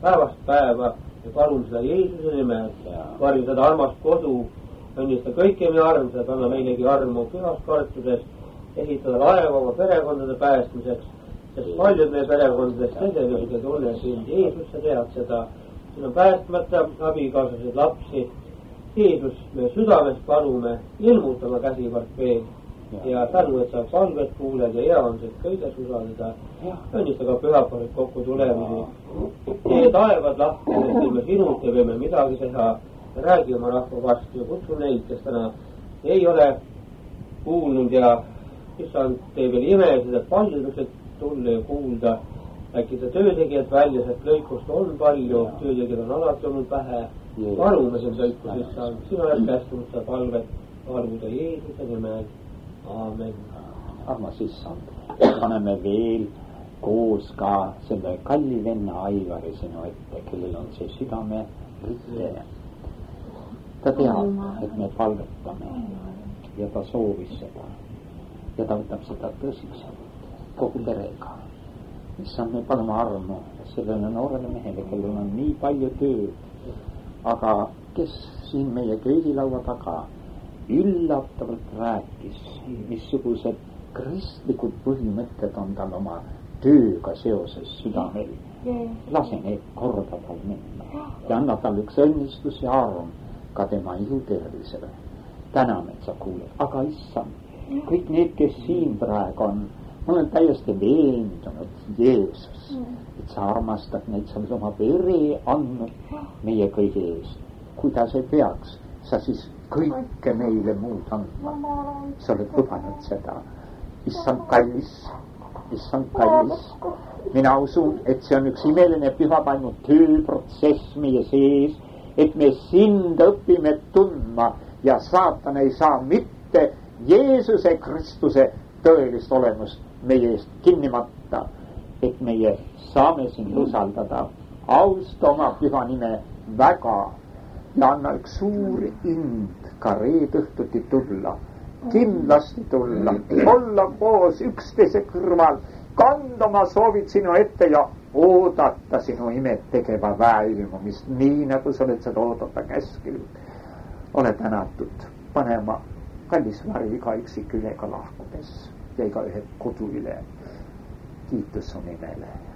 päevast päeva ja palun seda Jeesuse nimel. Vari seda armast kodu, õnnista kõiki meie armsad, anna meilegi armu pühast kartusest, ehitada laeva oma perekondade päästmiseks, sest paljud meie perekondadest tegelikult ei tunne sind. Jeesus, sa tead seda, siin on päästmata abikaasasid, lapsi. Jeesus, me südamest palume, ilmutama käsivart veel ja tänu, et sa palvet kuuled ja hea on see kõiges usaldada. Õnnista ka pühapäevad kokku tulemisi. Tee taevad lahti, sest ilma sinult ei võime midagi teha. Räägi oma rahva vastu ja kutsu neid, kes täna ei ole kuulnud ja issand tee veel imesid, et paljudused tulla ja kuulda. Äkki ta töötegijad välja, sest lõikust on palju, töötegijad on alati olnud vähe. Palume sind lõikus issand, sina oled kästunud seda palvet paluda Jeesuse nimel. Aamen. Armas issand, paneme veel koos ka selle kalli venna Aivari sinu ette, kellel on see südame rite. Ta teab, et me palvetame ja ta soovis seda ja ta võtab seda tõsiselt kogu perega. Issand, me palume armu sellele noorele mehele, kellel on nii palju tööd, aga kes siin meie köögilaua taga üllatavalt rääkis, missugused kristlikud põhimõtted on tal oma tööga seoses südamel. Lase need korda tal minna ja anna tal üks õnnistus ja arm ka tema ilu tervisele. Täname, et sa kuuled, aga issand, kõik need, kes siin praegu on, ma olen täiesti veendunud, Jeesus, et sa armastad neid, sa oled oma vere andnud meie kõigi eest. Kuidas ei peaks, sa siis kõike meile muud andma. Sa oled lubanud seda. Issand kallis. Mina usun, et see on üks imeline pühavaimu tööprotsess meie sees, et me sind õpime tundma ja saatan ei saa mitte Jeesuse Kristuse tõelist olemust meie eest kinnimata, et meie saame sind usaldada, austa oma püha nime väga ja anna üks suur ind ka reedõhtuti tulla, kindlasti tulla, olla koos üksteise kõrval, kanda oma soovid sinu ette ja oodata sinu imet tegeva väe ilmumist, nii nagu sa oled seda oodata käskinud. Ole tänatud, pane oma kallis vari iga üksik ülega lahkudes ja iga ühe kodu üle. Kiitus su nimele.